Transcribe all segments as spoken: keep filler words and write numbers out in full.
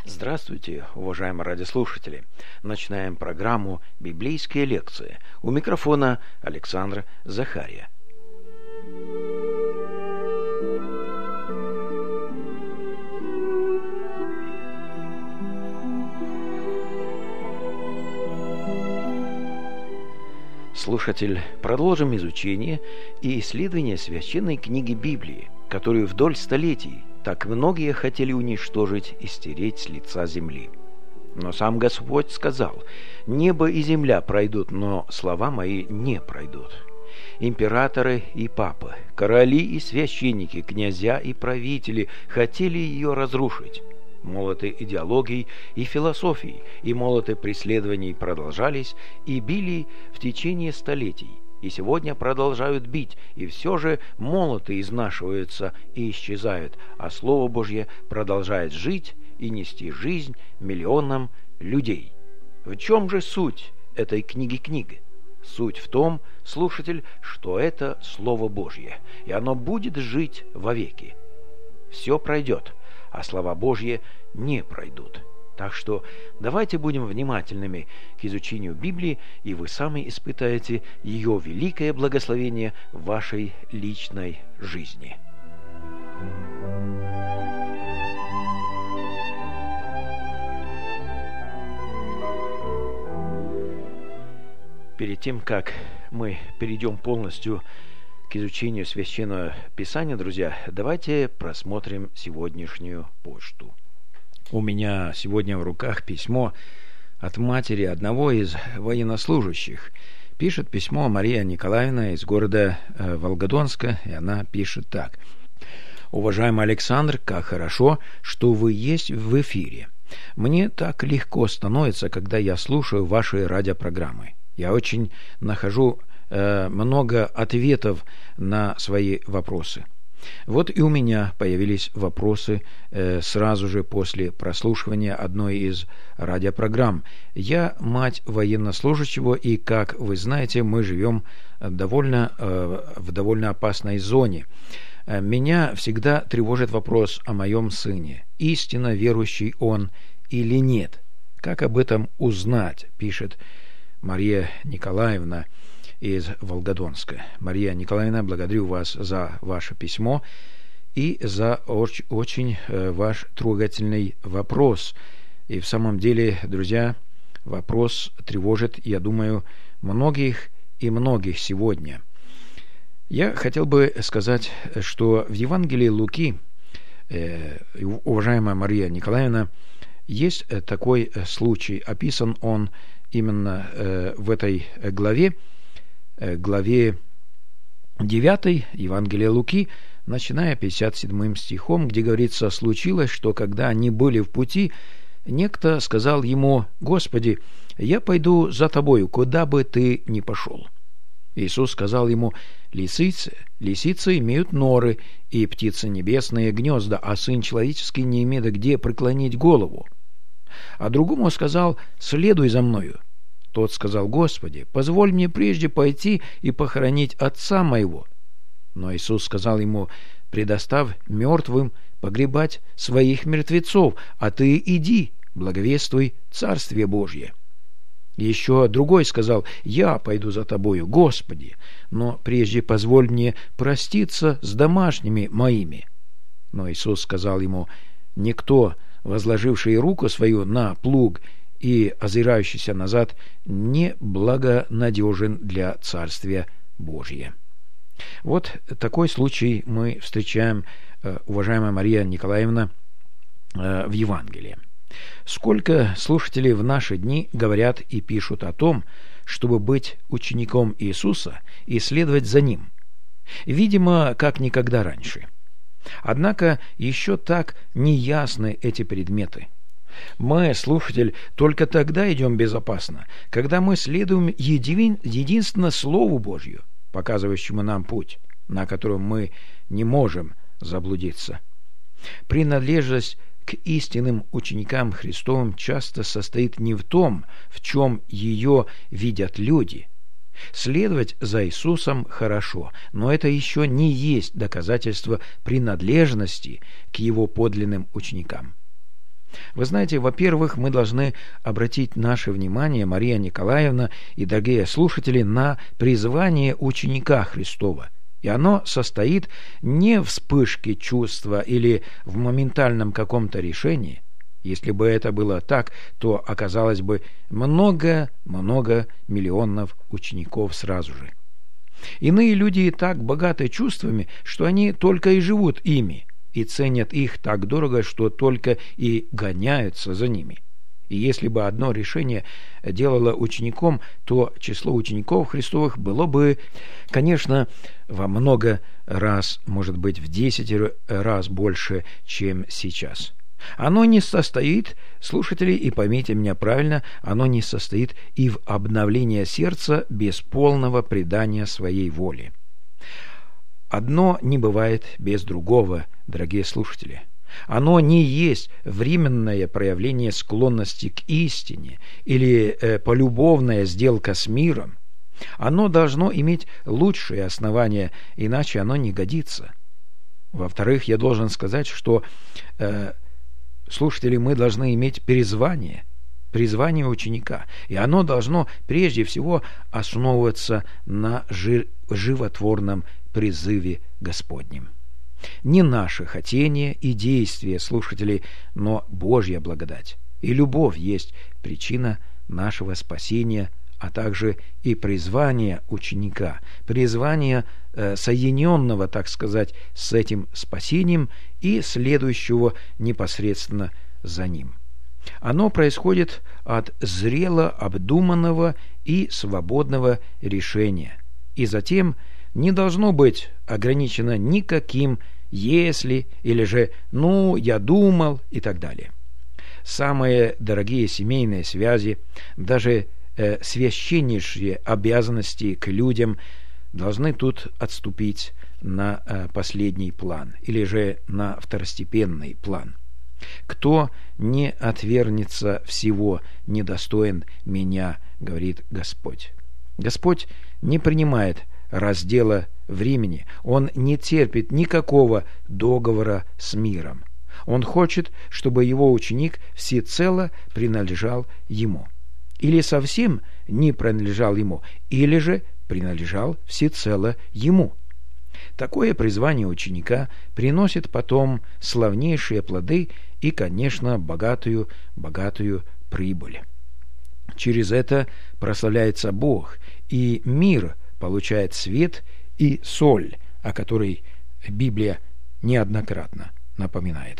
Здравствуйте, уважаемые радиослушатели! Начинаем программу «Библейские лекции». У микрофона Александр Захария. Слушатель, продолжим изучение и исследование священной книги Библии, которую вдоль столетий так многие хотели уничтожить и стереть с лица земли. Но сам Господь сказал: «Небо и земля пройдут, но слова мои не пройдут». Императоры и папы, короли и священники, князья и правители хотели ее разрушить. Молоты идеологий и философий и молоты преследований продолжались и били в течение столетий, и сегодня продолжают бить, и все же молоты изнашиваются и исчезают, а Слово Божье продолжает жить и нести жизнь миллионам людей. В чем же суть этой книги-книги? Суть в том, слушатель, что это Слово Божье, и оно будет жить вовеки. Все пройдет, а слова Божьи не пройдут. Так что давайте будем внимательными к изучению Библии, и вы сами испытаете ее великое благословение в вашей личной жизни. Перед тем, как мы перейдем полностью к изучению Священного Писания, друзья, давайте просмотрим сегодняшнюю почту. У меня сегодня в руках письмо от матери одного из военнослужащих. Пишет письмо Мария Николаевна из города Волгодонска, и она пишет так. «Уважаемый Александр, как хорошо, что вы есть в эфире. Мне так легко становится, когда я слушаю ваши радиопрограммы. Я очень нахожу э, много ответов на свои вопросы. Вот и у меня появились вопросы э, сразу же после прослушивания одной из радиопрограмм. Я мать военнослужащего, и, как вы знаете, мы живем довольно, э, в довольно опасной зоне. Меня всегда тревожит вопрос о моем сыне. Истинно верующий он или нет? Как об этом узнать?» Пишет Мария Николаевна из Волгодонска. Мария Николаевна, благодарю вас за ваше письмо и за очень, очень ваш трогательный вопрос. И в самом деле, друзья, вопрос тревожит, я думаю, многих и многих сегодня. Я хотел бы сказать, что в Евангелии Луки, э, уважаемая Мария Николаевна, есть такой случай, описан он именно э, в этой главе, э, главе девятой Евангелия Луки, начиная пятьдесят седьмым стихом, где говорится: «Случилось, что когда они были в пути, некто сказал ему: Господи, я пойду за тобою, куда бы ты ни пошел». Иисус сказал ему: «Лисицы, лисицы имеют норы, и птицы небесные гнезда, а сын человеческий не имеет где преклонить голову». А другому сказал: «Следуй за мною». Тот сказал: «Господи, позволь мне прежде пойти и похоронить отца моего». Но Иисус сказал ему: «Предоставь мертвым погребать своих мертвецов, а ты иди, благовествуй Царствие Божье». Еще другой сказал: «Я пойду за тобою, Господи, но прежде позволь мне проститься с домашними моими». Но Иисус сказал ему: «Никто, возложивший руку свою на плуг и озирающийся назад, не благонадежен для Царствия Божия». Вот такой случай мы встречаем, уважаемая Мария Николаевна, в Евангелии. Сколько слушателей в наши дни говорят и пишут о том, чтобы быть учеником Иисуса и следовать за Ним. Видимо, как никогда раньше. Однако еще так неясны эти предметы. Мы, слушатель, только тогда идем безопасно, когда мы следуем един, единственно Слову Божью, показывающему нам путь, на котором мы не можем заблудиться. Принадлежность к истинным ученикам Христовым часто состоит не в том, в чем ее видят люди. Следовать за Иисусом хорошо, но это еще не есть доказательство принадлежности к Его подлинным ученикам. Вы знаете, во-первых, мы должны обратить наше внимание, Мария Николаевна и дорогие слушатели, на призвание ученика Христова. И оно состоит не в вспышке чувства или в моментальном каком-то решении. Если бы это было так, то оказалось бы много-много миллионов учеников сразу же. Иные люди и так богаты чувствами, что они только и живут ими, и ценят их так дорого, что только и гоняются за ними. И если бы одно решение делало учеником, то число учеников Христовых было бы, конечно, во много раз, может быть, в десять раз больше, чем сейчас. Оно не состоит, слушатели, и поймите меня правильно, оно не состоит и в обновлении сердца без полного предания своей воле. Одно не бывает без другого, дорогие слушатели. Оно не есть временное проявление склонности к истине или э, полюбовная сделка с миром. Оно должно иметь лучшие основания, иначе оно не годится. Во-вторых, я должен сказать, что э, слушатели, мы должны иметь призвание, призвание ученика, и оно должно прежде всего основываться на жи- животворном призыве Господнем. Не наше хотение и действие, слушатели, но Божья благодать. И любовь есть причина нашего спасения, а также и призвание ученика, призвание э, соединенного, так сказать, с этим спасением и следующего непосредственно за ним. Оно происходит от зрело обдуманного и свободного решения, и затем не должно быть ограничено никаким «если» или же «ну, я думал» и так далее. Самые дорогие семейные связи, даже э, священнейшие обязанности к людям должны тут отступить на э, последний план или же на второстепенный план. «Кто не отвергнется всего, недостоин меня, говорит Господь». Господь не принимает раздела времени. Он не терпит никакого договора с миром. Он хочет, чтобы его ученик всецело принадлежал ему. Или совсем не принадлежал ему, или же принадлежал всецело ему. Такое призвание ученика приносит потом славнейшие плоды и, конечно, богатую, богатую прибыль. Через это прославляется Бог, и мир получает свет и соль, о которой Библия неоднократно напоминает.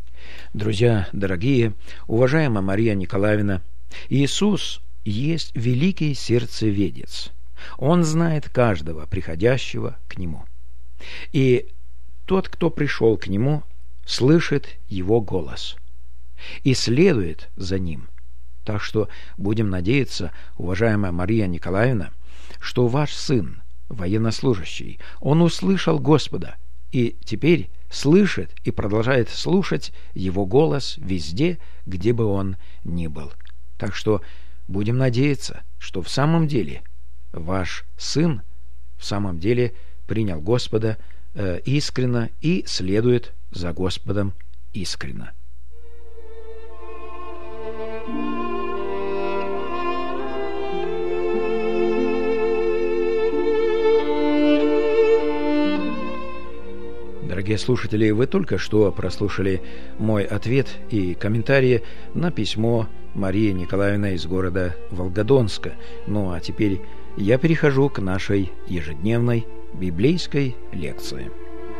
Друзья дорогие, уважаемая Мария Николаевна, Иисус есть великий сердцеведец. Он знает каждого приходящего к Нему. И тот, кто пришел к Нему, слышит Его голос и следует за Ним. Так что будем надеяться, уважаемая Мария Николаевна, что ваш сын, военнослужащий, он услышал Господа и теперь слышит и продолжает слушать Его голос везде, где бы он ни был. Так что будем надеяться, что в самом деле ваш сын в самом деле принял Господа э, искренно и следует за Господом искренно. Дорогие слушатели, вы только что прослушали мой ответ и комментарии на письмо Марии Николаевны из города Волгодонска. Ну а теперь я перехожу к нашей ежедневной библейской лекции.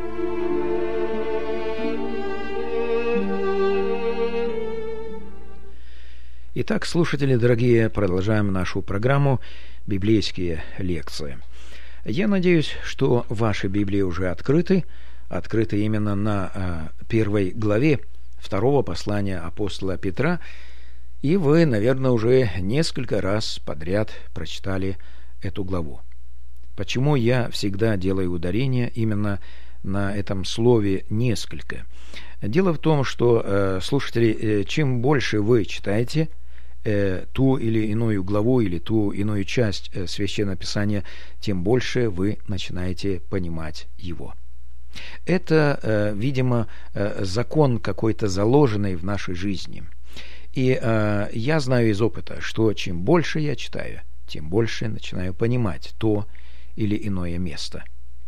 Итак, слушатели дорогие, продолжаем нашу программу «Библейские лекции». Я надеюсь, что ваши Библии уже открыты, открыты именно на э, первой главе второго послания апостола Петра, и вы, наверное, уже несколько раз подряд прочитали эту главу. Почему я всегда делаю ударение именно на этом слове «несколько»? Дело в том, что, э, слушатели, э, чем больше вы читаете э, ту или иную главу или ту иную часть э, Священного Писания, тем больше вы начинаете понимать его. Это, видимо, закон какой-то заложенный в нашей жизни. И я знаю из опыта, что чем больше я читаю, тем больше начинаю понимать то или иное место.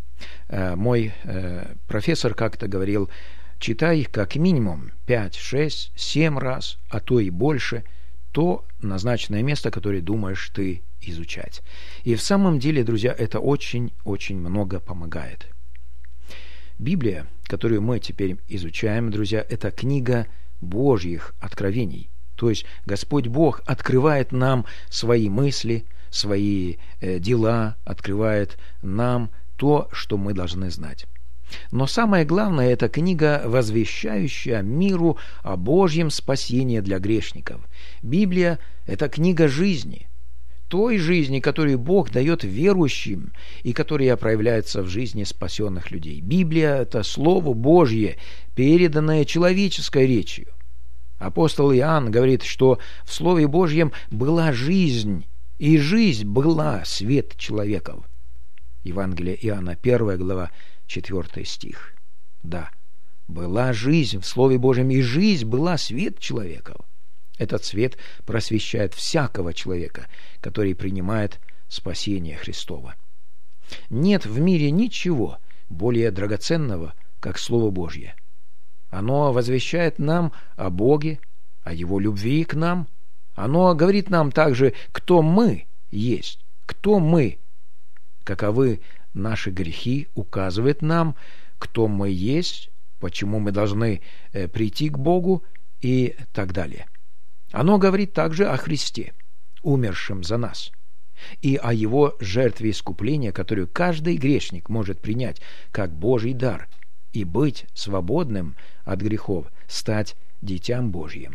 Мой профессор как-то говорил: читай как минимум пять, шесть, семь раз, а то и больше, то назначенное место, которое думаешь ты изучать. И в самом деле, друзья, это очень-очень много помогает. Библия, которую мы теперь изучаем, друзья, это книга Божьих откровений. То есть Господь Бог открывает нам свои мысли, свои э, дела, открывает нам то, что мы должны знать. Но самое главное, это книга, возвещающая миру о Божьем спасении для грешников. Библия – это книга жизни, той жизни, которую Бог дает верующим и которая проявляется в жизни спасенных людей. Библия – это Слово Божье, переданное человеческой речью. Апостол Иоанн говорит, что в Слове Божьем была жизнь, и жизнь была свет человеков. Евангелие Иоанна, первая глава, четвертый стих. Да, была жизнь в Слове Божьем, и жизнь была свет человеков. Этот свет просвещает всякого человека, который принимает спасение Христово. Нет в мире ничего более драгоценного, как Слово Божье. Оно возвещает нам о Боге, о Его любви к нам. Оно говорит нам также, кто мы есть, кто мы, каковы наши грехи, указывает нам, кто мы есть, почему мы должны прийти к Богу и так далее. Оно говорит также о Христе, умершем за нас, и о Его жертве искупления, которую каждый грешник может принять как Божий дар и быть свободным от грехов, стать дитям Божьим.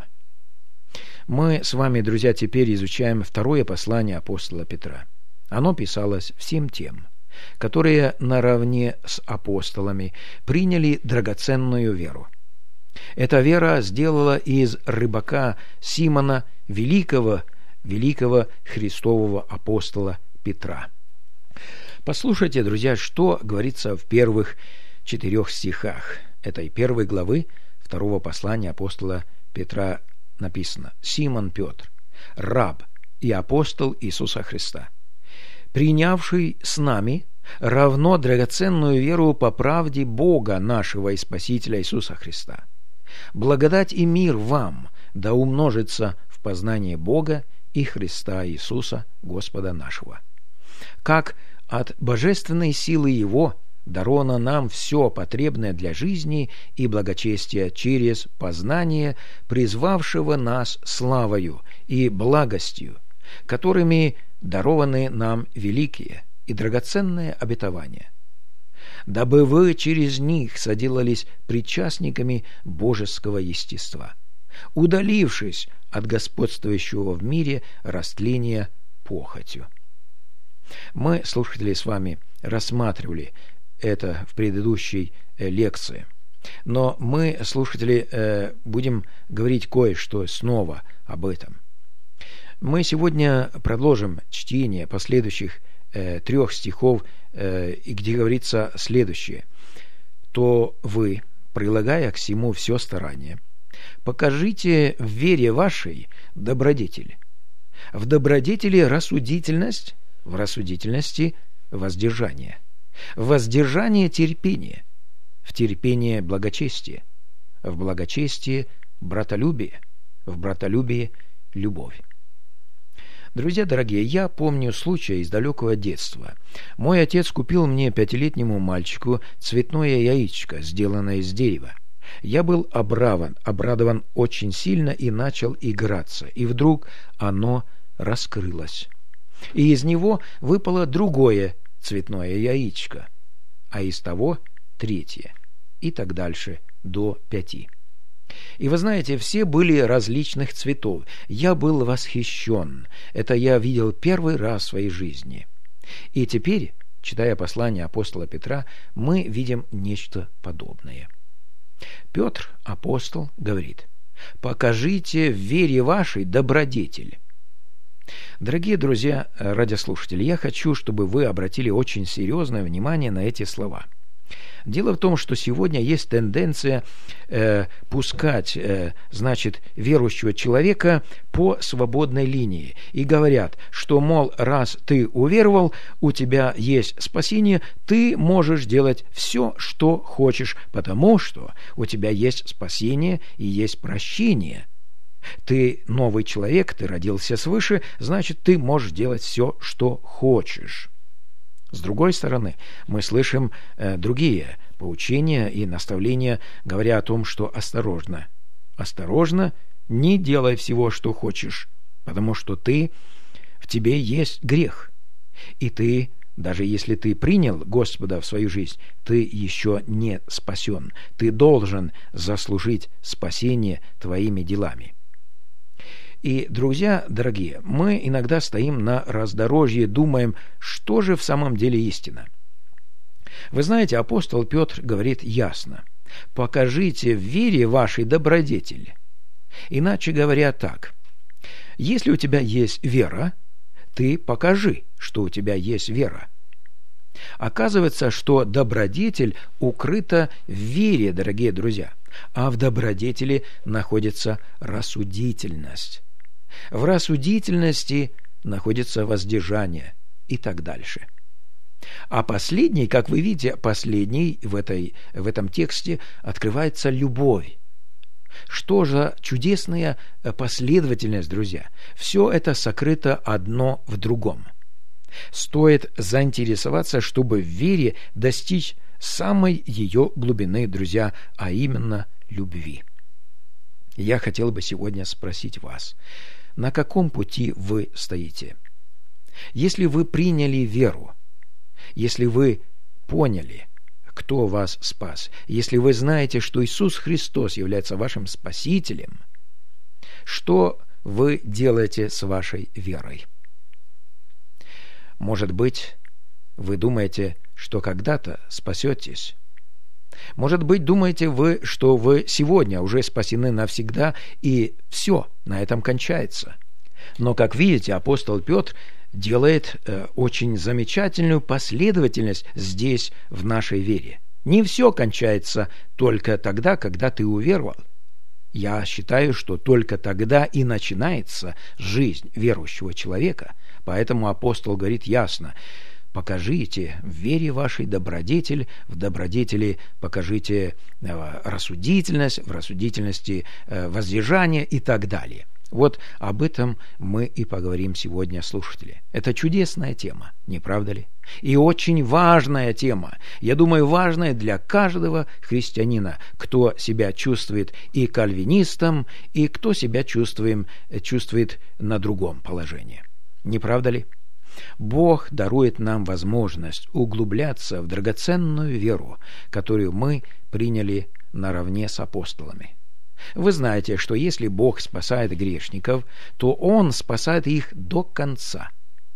Мы с вами, друзья, теперь изучаем второе послание апостола Петра. Оно писалось всем тем, которые наравне с апостолами приняли драгоценную веру. Эта вера сделала из рыбака Симона великого, великого Христового апостола Петра. Послушайте, друзья, что говорится в первых четырех стихах этой первой главы второго послания апостола Петра. Написано: «Симон Петр, раб и апостол Иисуса Христа, принявший с нами равно драгоценную веру по правде Бога нашего и Спасителя Иисуса Христа. Благодать и мир вам да умножится в познании Бога и Христа Иисуса, Господа нашего. Как от божественной силы Его даровано нам все потребное для жизни и благочестия через познание призвавшего нас славою и благостью, которыми дарованы нам великие и драгоценные обетования, дабы вы через них соделались причастниками божеского естества, удалившись от господствующего в мире растления похотью». Мы, слушатели, с вами рассматривали это в предыдущей лекции. Но мы, слушатели, будем говорить кое-что снова об этом. Мы сегодня продолжим чтение последующих трех стихов, где говорится следующее: «То вы, прилагая к всему все старание, покажите в вере вашей добродетель, в добродетели рассудительность, в рассудительности воздержание, в воздержании терпение, в терпении благочестие, в благочестии братолюбие, в братолюбии любовь». Друзья дорогие, я помню случай из далекого детства. Мой отец купил мне пятилетнему мальчику цветное яичко, сделанное из дерева. Я был обрадован, обрадован очень сильно и начал играться, и вдруг оно раскрылось, и из него выпало другое цветное яичко, а из того третье, и так дальше до пяти. И вы знаете, все были различных цветов. Я был восхищен. Это я видел первый раз в своей жизни. И теперь, читая послание апостола Петра, мы видим нечто подобное. Петр, апостол, говорит: «Покажите в вере вашей добродетель». Дорогие друзья, радиослушатели, я хочу, чтобы вы обратили очень серьезное внимание на эти слова. Дело в том, что сегодня есть тенденция э, пускать, э, значит, верующего человека по свободной линии. И говорят, что, мол, раз ты уверовал, у тебя есть спасение, ты можешь делать все, что хочешь, потому что у тебя есть спасение и есть прощение. Ты новый человек, ты родился свыше, значит, ты можешь делать все, что хочешь. С другой стороны, мы слышим э, другие поучения и наставления, говоря о том, что осторожно, осторожно, не делай всего, что хочешь, потому что ты, в тебе есть грех, и ты, даже если ты принял Господа в свою жизнь, ты еще не спасен, ты должен заслужить спасение твоими делами. И, друзья дорогие, мы иногда стоим на раздорожье, думаем, что же в самом деле истина. Вы знаете, апостол Петр говорит ясно: покажите в вере вашей добродетель. Иначе говоря так: если у тебя есть вера, ты покажи, что у тебя есть вера. Оказывается, что добродетель укрыта в вере, дорогие друзья, а в добродетели находится рассудительность. В рассудительности находится воздержание и так дальше. А последний, как вы видите, последний в, этой, в этом тексте открывается любовь. Что же чудесная последовательность, друзья? Все это сокрыто одно в другом. Стоит заинтересоваться, чтобы в вере достичь самой ее глубины, друзья, а именно любви. Я хотел бы сегодня спросить вас, на каком пути вы стоите? Если вы приняли веру, если вы поняли, кто вас спас, если вы знаете, что Иисус Христос является вашим Спасителем, что вы делаете с вашей верой? Может быть, вы думаете, что когда-то спасетесь? Может быть, думаете вы, что вы сегодня уже спасены навсегда, и все, на этом кончается. Но, как видите, апостол Петр делает э, очень замечательную последовательность здесь, в нашей вере. Не все кончается только тогда, когда ты уверовал. Я считаю, что только тогда и начинается жизнь верующего человека. Поэтому апостол говорит ясно: покажите в вере вашей добродетель, в добродетели покажите рассудительность, в рассудительности воздержание и так далее. Вот об этом мы и поговорим сегодня, слушатели. Это чудесная тема, не правда ли? И очень важная тема. Я думаю, важная для каждого христианина, кто себя чувствует и кальвинистом, и кто себя чувствует, чувствует на другом положении. Не правда ли? Бог дарует нам возможность углубляться в драгоценную веру, которую мы приняли наравне с апостолами. Вы знаете, что если Бог спасает грешников, то Он спасает их до конца.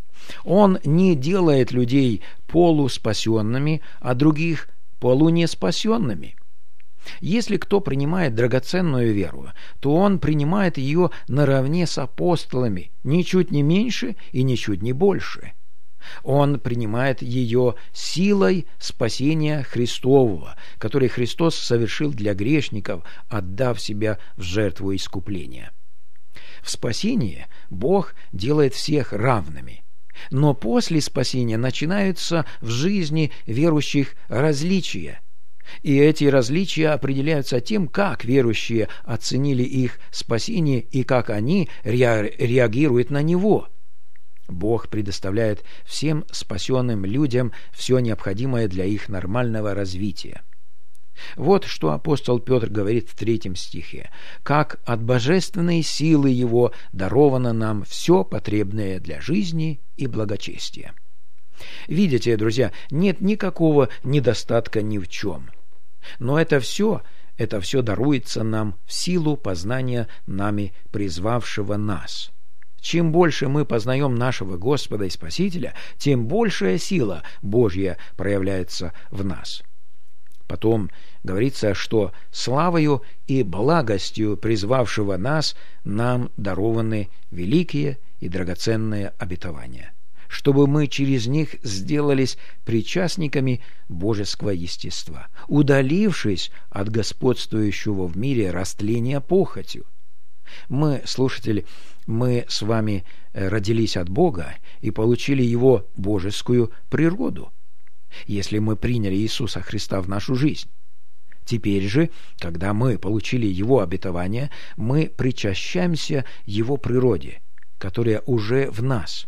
Он не делает людей полуспасенными, а других полунеспасенными. Если кто принимает драгоценную веру, то он принимает ее наравне с апостолами, ничуть не меньше и ничуть не больше. Он принимает ее силой спасения Христового, который Христос совершил для грешников, отдав себя в жертву искупления. В спасении Бог делает всех равными. Но после спасения начинаются в жизни верующих различия. И эти различия определяются тем, как верующие оценили их спасение и как они реагируют на него. Бог предоставляет всем спасенным людям все необходимое для их нормального развития. Вот что апостол Петр говорит в третьем стихе: «Как от божественной силы Его даровано нам все потребное для жизни и благочестия». Видите, друзья, нет никакого недостатка ни в чем. Но это все, это все даруется нам в силу познания нами призвавшего нас. Чем больше мы познаем нашего Господа и Спасителя, тем большая сила Божья проявляется в нас. Потом говорится, что славою и благостью призвавшего нас нам дарованы великие и драгоценные обетования. чтобы мы через них сделались причастниками божеского естества, удалившись от господствующего в мире растления похотью. Мы, слушатели, мы с вами родились от Бога и получили Его божескую природу, если мы приняли Иисуса Христа в нашу жизнь. Теперь же, когда мы получили Его обетование, мы причащаемся Его природе, которая уже в нас.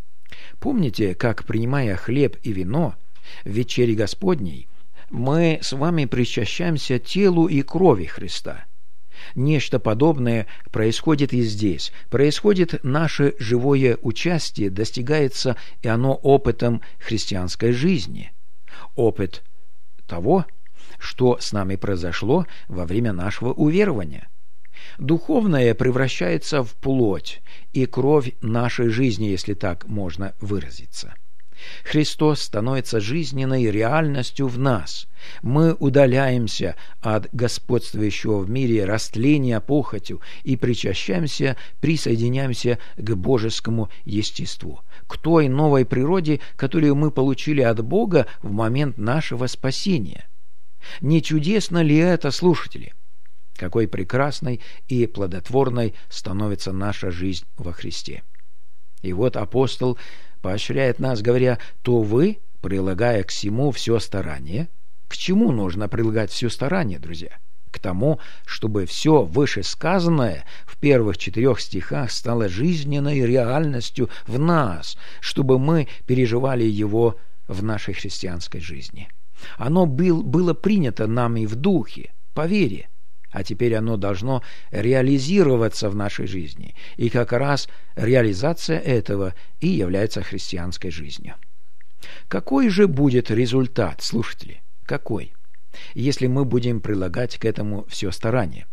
Помните, как, принимая хлеб и вино в вечере Господней, мы с вами причащаемся телу и крови Христа. Нечто подобное происходит и здесь. Происходит наше живое участие, достигается и оно опытом христианской жизни. Опыт того, что с нами произошло во время нашего уверования. Духовное превращается в плоть и кровь нашей жизни, если так можно выразиться. Христос становится жизненной реальностью в нас. Мы удаляемся от господствующего в мире растления похотью и причащаемся, присоединяемся к божескому естеству, к той новой природе, которую мы получили от Бога в момент нашего спасения. Не чудесно ли это, слушатели? Какой прекрасной и плодотворной становится наша жизнь во Христе. И вот апостол поощряет нас, говоря: то вы, прилагая к всему все старание. К чему нужно прилагать все старание, друзья? К тому, чтобы все вышесказанное в первых четырех стихах стало жизненной реальностью в нас, чтобы мы переживали его в нашей христианской жизни. Оно был, было принято нами в духе, по вере, а теперь оно должно реализироваться в нашей жизни. И как раз реализация этого и является христианской жизнью. Какой же будет результат, слушатели? Какой? Если мы будем прилагать к этому все старание?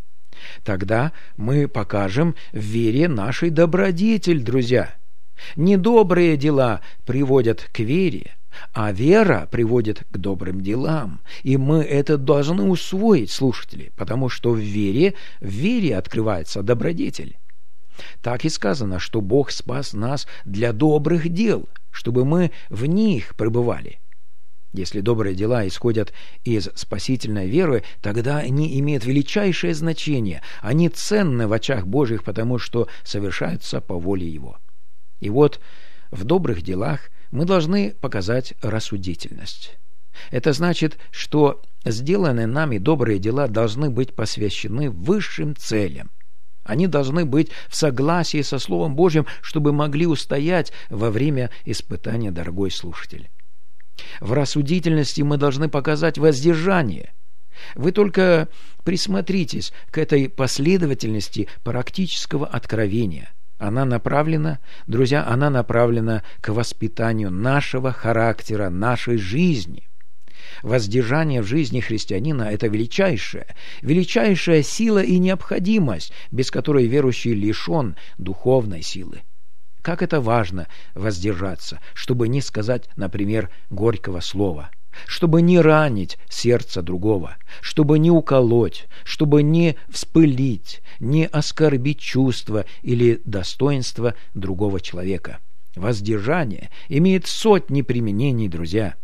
Тогда мы покажем в вере нашей добродетель, друзья. Недобрые дела приводят к вере, а вера приводит к добрым делам. И мы это должны усвоить, слушатели, потому что в вере, в вере открывается добродетель. Так и сказано, что Бог спас нас для добрых дел, чтобы мы в них пребывали. Если добрые дела исходят из спасительной веры, тогда они имеют величайшее значение. Они ценны в очах Божьих, потому что совершаются по воле Его. И вот в добрых делах мы должны показать рассудительность. Это значит, что сделанные нами добрые дела должны быть посвящены высшим целям. Они должны быть в согласии со Словом Божьим, чтобы могли устоять во время испытания, дорогой слушатель. В рассудительности мы должны показать воздержание. Вы только присмотритесь к этой последовательности практического откровения. Она направлена, друзья, она направлена к воспитанию нашего характера, нашей жизни. Воздержание в жизни христианина – это величайшая, величайшая сила и необходимость, без которой верующий лишен духовной силы. Как это важно воздержаться, чтобы не сказать, например, горького слова, чтобы не ранить сердце другого, чтобы не уколоть, чтобы не вспылить, не оскорбить чувства или достоинства другого человека. Воздержание имеет сотни применений, друзья.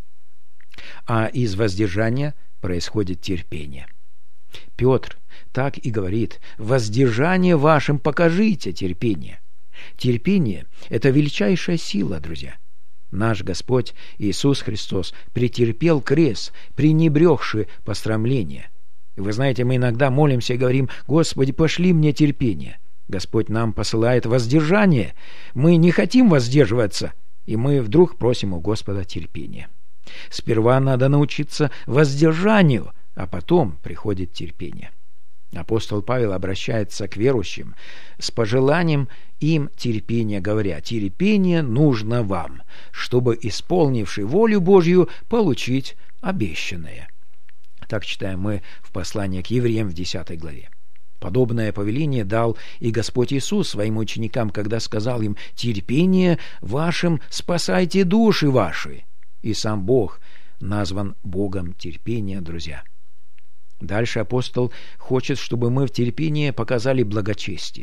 А из воздержания происходит терпение. Петр так и говорит: «Воздержание вашим покажите терпение». Терпение – это величайшая сила, друзья. Наш Господь Иисус Христос претерпел крест, пренебрегши посрамление. И вы знаете, мы иногда молимся и говорим: «Господи, пошли мне терпение». Господь нам посылает воздержание. Мы не хотим воздерживаться, и мы вдруг просим у Господа терпения. Сперва надо научиться воздержанию, а потом приходит терпение. Апостол Павел обращается к верующим с пожеланием им терпения, говоря: «Терпение нужно вам, чтобы, исполнивши волю Божью, получить обещанное». Так читаем мы в послании к евреям в десятой главе. Подобное повеление дал и Господь Иисус своим ученикам, когда сказал им: «Терпение вашим спасайте души ваши». И сам Бог назван Богом терпения, друзья. Дальше апостол хочет, чтобы мы в терпении показали благочестие.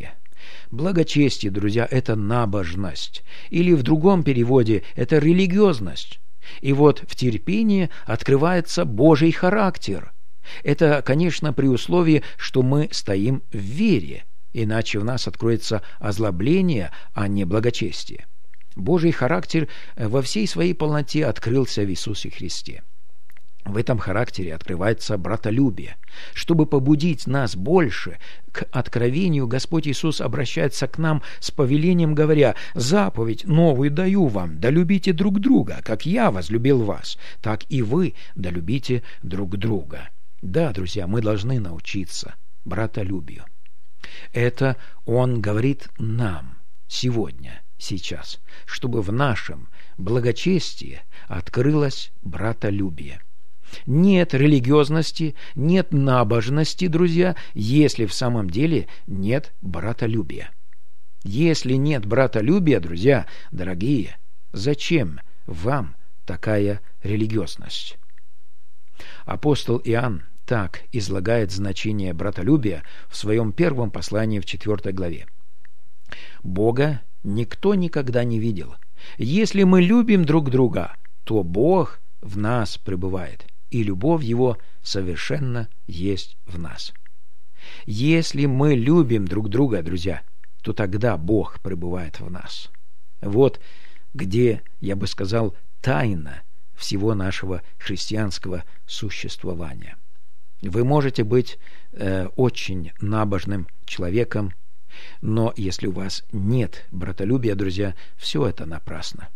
Благочестие, друзья, это набожность. Или в другом переводе это религиозность. И вот в терпении открывается Божий характер. Это, конечно, при условии, что мы стоим в вере, иначе в нас откроется озлобление, а не благочестие. Божий характер во всей своей полноте открылся в Иисусе Христе. В этом характере открывается братолюбие. Чтобы побудить нас больше к откровению, Господь Иисус обращается к нам с повелением, говоря: «Заповедь новую даю вам, да любите друг друга, как я возлюбил вас, так и вы да любите друг друга». Да, друзья, мы должны научиться братолюбию. Это Он говорит нам сегодня, сейчас, чтобы в нашем благочестии открылось братолюбие. Нет религиозности, нет набожности, друзья, если в самом деле нет братолюбия. Если нет братолюбия, друзья, дорогие, зачем вам такая религиозность? Апостол Иоанн так излагает значение братолюбия в своем первом послании в четвёртой главе. «Бога никто никогда не видел. Если мы любим друг друга, то Бог в нас пребывает, и любовь Его совершенно есть в нас». Если мы любим друг друга, друзья, то тогда Бог пребывает в нас. Вот где, я бы сказал, тайна всего нашего христианского существования. Вы можете быть э, очень набожным человеком, но если у вас нет братолюбия, друзья, все это напрасно.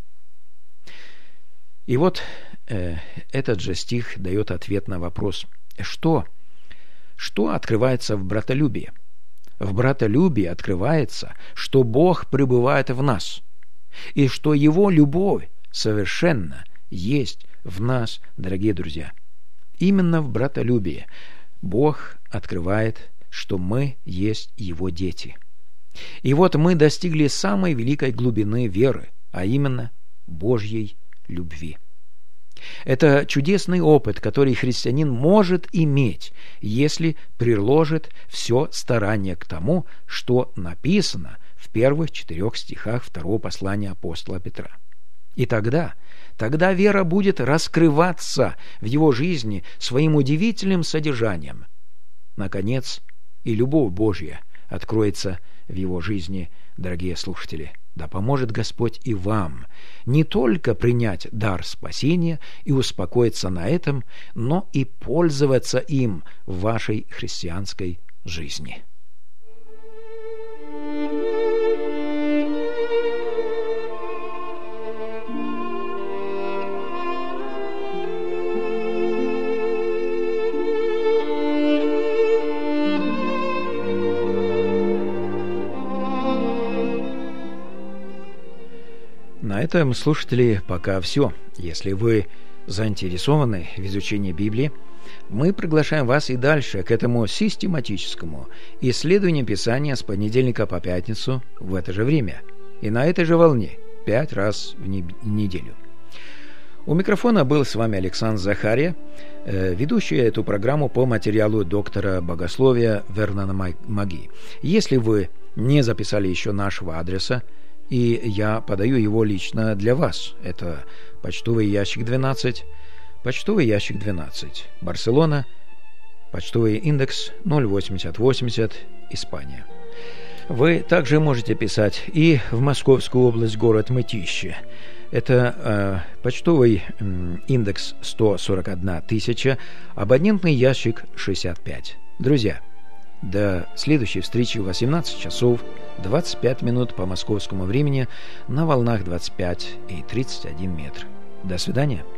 И вот э, этот же стих дает ответ на вопрос, что, что открывается в братолюбии? В братолюбии открывается, что Бог пребывает в нас, и что Его любовь совершенно есть в нас, дорогие друзья. Именно в братолюбии Бог открывает, что мы есть Его дети. И вот мы достигли самой великой глубины веры, а именно Божьей любви. Это чудесный опыт, который христианин может иметь, если приложит все старание к тому, что написано в первых четырех стихах второго послания апостола Петра. И тогда, тогда вера будет раскрываться в его жизни своим удивительным содержанием. Наконец, и любовь Божья откроется в его жизни, дорогие слушатели. Да поможет Господь и вам не только принять дар спасения и успокоиться на этом, но и пользоваться им в вашей христианской жизни. На этом, слушатели, пока все. Если вы заинтересованы в изучении Библии, мы приглашаем вас и дальше к этому систематическому исследованию Писания с понедельника по пятницу в это же время и на этой же волне пять раз в неделю. У микрофона был с вами Александр Захария, ведущий эту программу по материалу доктора богословия Вернона Маги. Если вы не записали еще нашего адреса, и я подаю его лично для вас. Это почтовый ящик двенадцать, почтовый ящик двенадцать, Барселона, почтовый индекс ноль восемьдесят восемьдесят, Испания. Вы также можете писать и в Московскую область, город Мытищи. Это э, почтовый э, индекс сто сорок одна тысяча, абонентный ящик шестьдесят пять. Друзья, до следующей встречи в восемнадцать часов двадцать пять минут по московскому времени на волнах двадцать пять и тридцать один метр. До свидания.